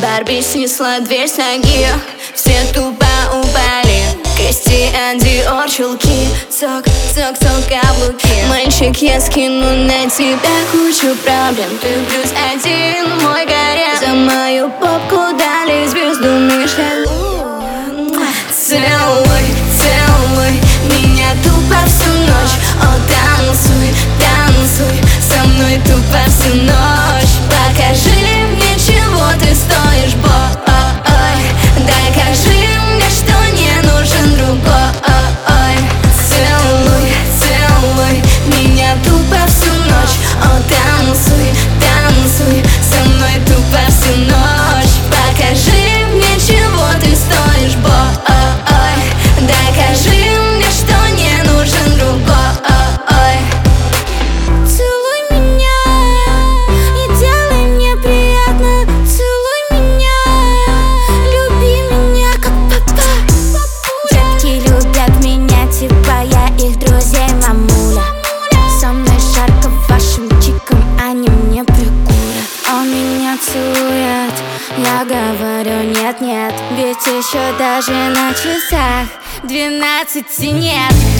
Барби снесла дверь с ноги, все тупо упали. Кристиан Диор чулки, цок, цок, цок, каблуки. Мальчик, я скину на тебя кучу проблем. Ты плюс один, мой гарем. За мою попку дали звезду Мишлен. Целуй, целуй меня тупо всю ночь. О, танцуй, танцуй со мной тупо всю ночь. Покажи мне, чего ты стоишь, бой. Докажи мне, что не нужен другой. Целуй, целуй меня тупо всю ночь. О, танцуй, танцуй со мной тупо всю ночь. Покажи мне, чего ты стоишь, бой. Докажи мне, что не нужен другой. Целуй меня и делай мне приятно. Целуй меня, люби меня как папа. Детки любят меня, типа я их друзей, мамуля. Со мной жарко вашим чиком, они мне прикурят. Он меня целует, я говорю нет-нет. Ведь еще даже на часах 12 нет.